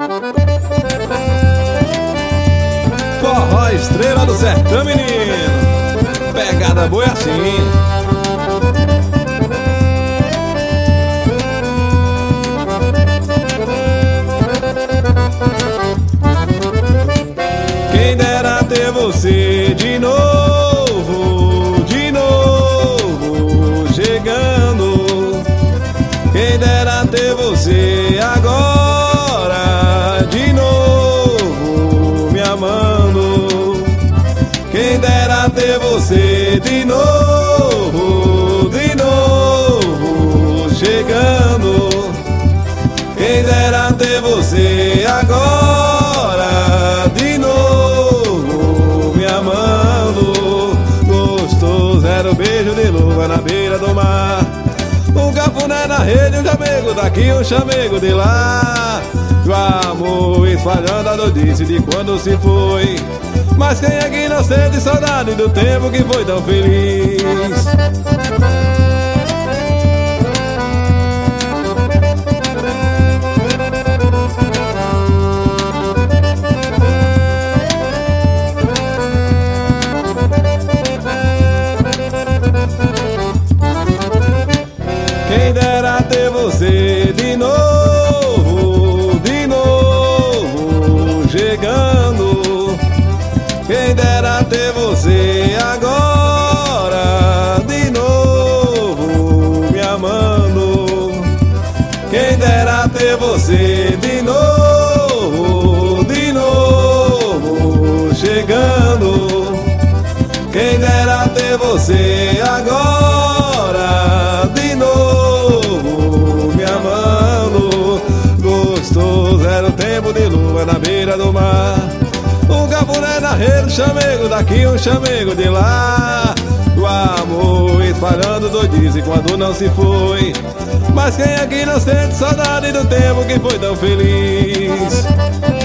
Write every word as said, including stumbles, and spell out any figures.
Forró Estrela do Sertão, menino. Pegada boa assim. Quem dera ter você de novo, de novo, chegando. Quem dera ter você agora, de novo, me amando. Quem dera ter você de novo, de novo, chegando. Quem dera ter você agora, de novo, me amando. Gostoso era o beijo de lua na beira do mar. Um cafuné na rede, um chamego daqui, um chamego de lá. O amor espalhando a notícia de quando se foi. Mas quem é que não sente saudade do tempo que foi tão feliz? Quem dera ter você de novo, de novo, chegando. Quem dera ter você agora, de novo, me amando. Quem dera ter você de novo, de novo, chegando. Quem dera ter você agora, de novo, me amando. Gostoso era o tempo de lua na beira do mar. Um cafuné na rede, um chamego daqui, um chamego de lá. O amor espalhando doidice quando não se foi. Mas quem aqui não sente saudade do tempo que foi tão feliz?